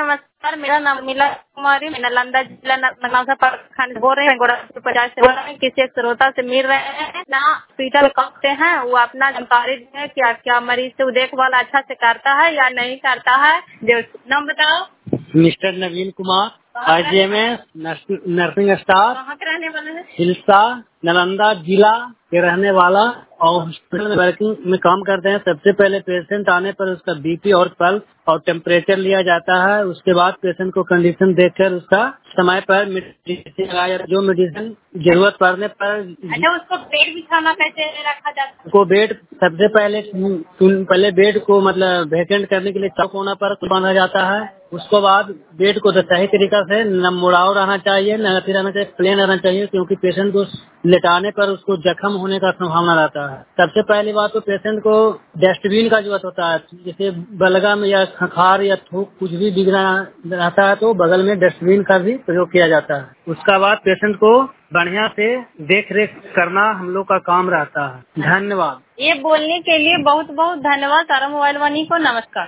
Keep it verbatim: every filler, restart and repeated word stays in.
नमस्कार, मेरा नाम मीला कुमारी, मैं नालंदा जिला नगनौसा प्रखंड बोल रहे हैं। गोरखपुर पचास से बोल रहे हैं। किसी एक श्रोता से मिल रहे हैं ना, हॉस्पिटल कब से हैं, वो अपना जानकारी दें। क्या क्या मरीज से देखभाल अच्छा से करता है या नहीं करता है? नाम बताओ। Mister Naveen Kumar, I G M S nursing staff. कहाँ के रहने वाले हैं? हिलसा, नालंदा जिला के रहने वाला और हॉस्पिटल में वर्किंग में काम करते हैं। सबसे पहले पेशेंट आने पर उसका बी पी और पल्स और टेम्परेचर लिया जाता है। उसके बाद पेशेंट को कंडीशन देखकर उसका समय पर मेडिसिन लगाया, जो मेडिसिन जरूरत पड़ने पर। अच्छा, उसको बेड बिछाना कैसे रखा जाता है? को बेड सबसे पहले पहले बेड को मतलब वैकेंट करने के लिए चौक कोना पर बांधा जाता है। उसके बाद बेड को तो सही तरीका से न मुड़ाव रहना चाहिए, न फिर रहना चाहिए, प्लेन रहना चाहिए, क्योंकि पेशेंट को लेटाने पर उसको जख्म होने का संभावना रहता है। सबसे पहली बात तो पेशेंट को डस्टबिन का जरूरत होता है। जैसे बलगम या खखार या थूक कुछ भी बिगड़ा रहता है तो बगल में डस्टबिन का भी प्रयोग किया जाता है। उसका बाद पेशेंट को बढ़िया से देख रेख करना हम लोग का काम रहता है। धन्यवाद। ये बोलने के लिए बहुत बहुत धन्यवाद। सारा मोबाइल वानी को नमस्कार।